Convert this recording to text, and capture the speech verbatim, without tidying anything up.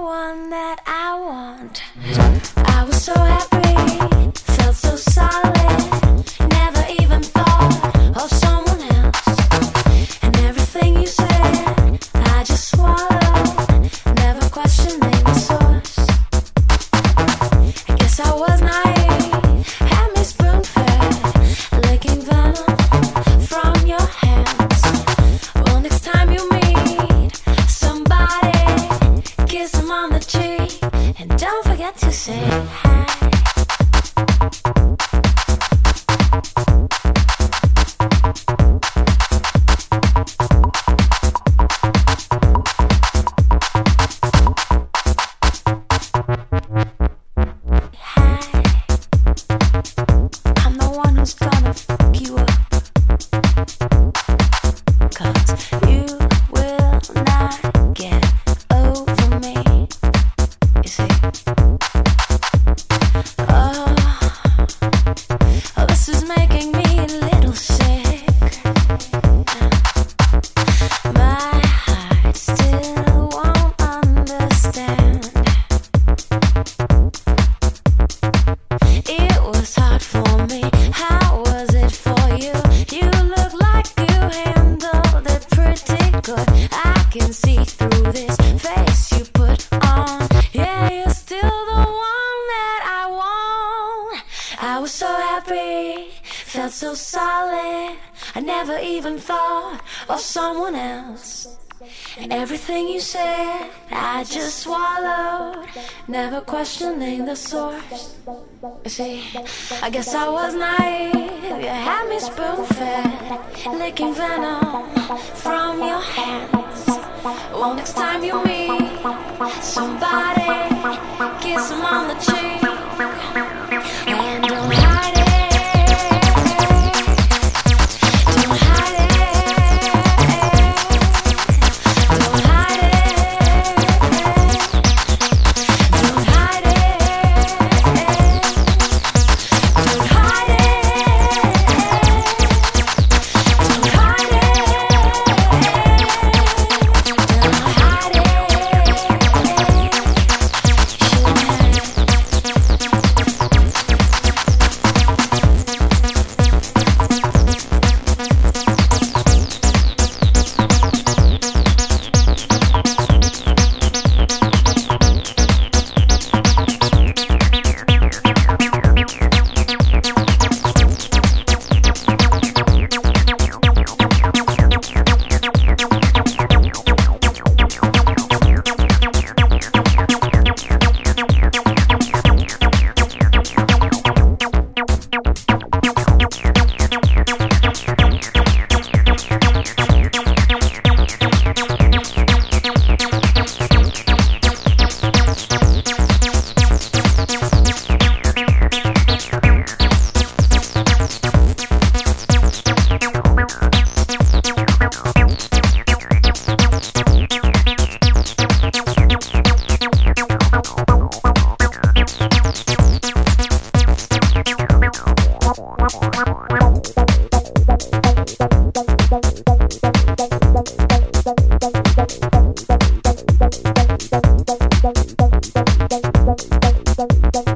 one that I want. I was so happy, felt so solid, never even thought of someone else. And everything you said, I just swallowed, never questioning the source. I guess I was naive, had me spoon-fed, licking venom from your hands. Well, next time you meet somebody, kiss them on the cheek, and don't forget to say hi. I'm the one who's gonna fuck you up, 'cause you will not get over me, you see. Oh, oh, this is making me a little sick. My heart still won't understand. It was hard for me, how was it for you? You look like you handled it pretty good. I can see through this face you put on. Yeah, you're still the one that I want. I was so happy, felt so solid, I never even thought of someone else. And everything you said, I just swallowed, never questioning the source. You see, I guess I was naive, you had me spoon-fed, licking venom from your hands. Well, next time you meet somebody, kiss them on the cheek, and don't hide it. Don't hide it. Don't hide it. Don't hide it. Don't hide it. Don't hide it. Thank you.